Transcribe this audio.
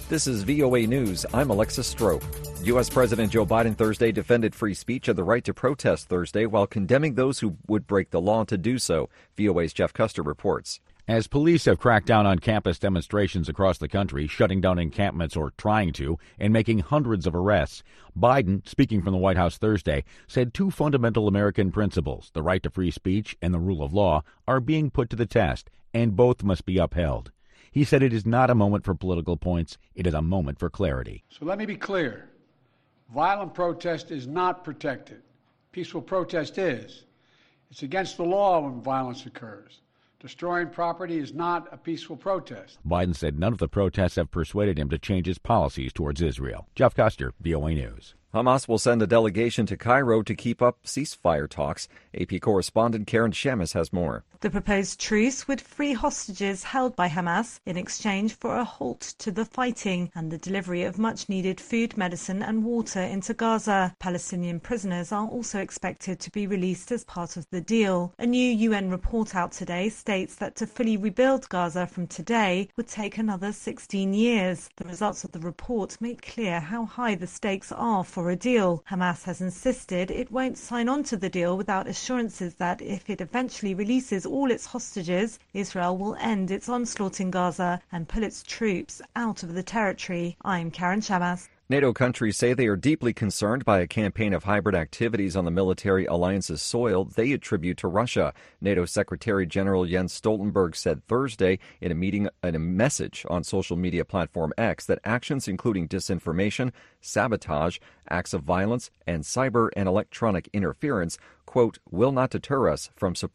This is VOA News. I'm Alexis Strope. U.S. President Joe Biden Thursday defended free speech and the right to protest Thursday while condemning those who would break the law to do so. VOA's Jeff Custer reports. As police have cracked down on campus demonstrations across the country, shutting down encampments or trying to, and making hundreds of arrests, Biden, speaking from the White House Thursday, said two fundamental American principles, the right to free speech and the rule of law, are being put to the test, and both must be upheld. He said it is not a moment for political points, it is a moment for clarity. So let me be clear. Violent protest is not protected. Peaceful protest is. It's against the law when violence occurs. Destroying property is not a peaceful protest. Biden said none of the protests have persuaded him to change his policies towards Israel. Jeff Custer, VOA News. Hamas will send a delegation to Cairo to keep up ceasefire talks. AP correspondent Karen Shamis has more. The proposed truce would free hostages held by Hamas in exchange for a halt to the fighting and the delivery of much-needed food, medicine and water into Gaza. Palestinian prisoners are also expected to be released as part of the deal. A new UN report out today states that to fully rebuild Gaza from today would take another 16 years. The results of the report make clear how high the stakes are for a deal. Hamas has insisted it won't sign on to the deal without assurances that if it eventually releases all its hostages, Israel will end its onslaught in Gaza and pull its troops out of the territory. I'm Karen Shamas. NATO countries say they are deeply concerned by a campaign of hybrid activities on the military alliance's soil they attribute to Russia. NATO Secretary General Jens Stoltenberg said Thursday in a message on social media platform X that actions including disinformation, sabotage, acts of violence, and cyber and electronic interference, quote, will not deter us from supporting